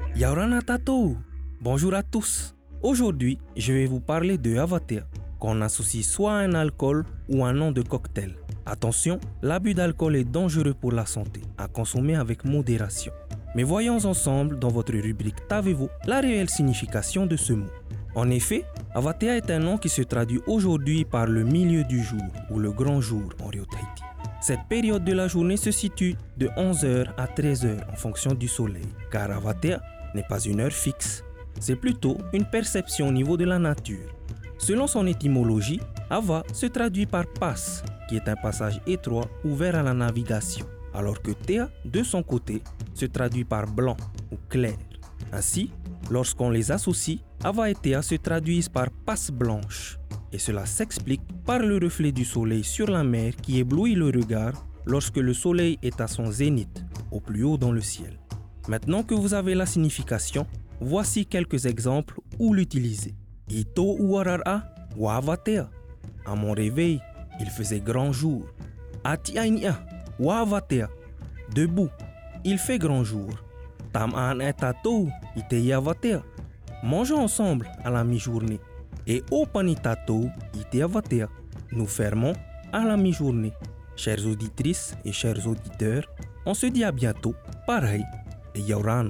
Yaurana Tato. Bonjour à tous. Aujourd'hui, je vais vous parler de Avatea, qu'on associe soit à un alcool ou un nom de cocktail. Attention, l'abus d'alcool est dangereux pour la santé, à consommer avec modération. Mais voyons ensemble dans votre rubrique T'avez-vous la réelle signification de ce mot. En effet, Avatea est un nom qui se traduit aujourd'hui par le milieu du jour ou le grand jour en Rio Tahiti. Cette période de la journée se situe de 11h à 13h en fonction du soleil, car Avatea n'est pas une heure fixe, c'est plutôt une perception au niveau de la nature. Selon son étymologie, Ava se traduit par passe, qui est un passage étroit ouvert à la navigation, alors que Tea, de son côté, se traduit par blanc ou clair. Ainsi, lorsqu'on les associe, Ava et Tea se traduisent par passe blanche, et cela s'explique par le reflet du soleil sur la mer qui éblouit le regard lorsque le soleil est à son zénith, au plus haut dans le ciel. Maintenant que vous avez la signification, voici quelques exemples où l'utiliser. Ito uarara wa Avatea. À mon réveil, il faisait grand jour. Atiainia wa Avatea. Debout, il fait grand jour. Tam an etato ite Avatea. Mangeons ensemble à la mi-journée. Et au panitato ite Avatea. Nous fermons à la mi-journée. Chères auditrices et chers auditeurs, on se dit à bientôt. Pareil. Et Yaurana.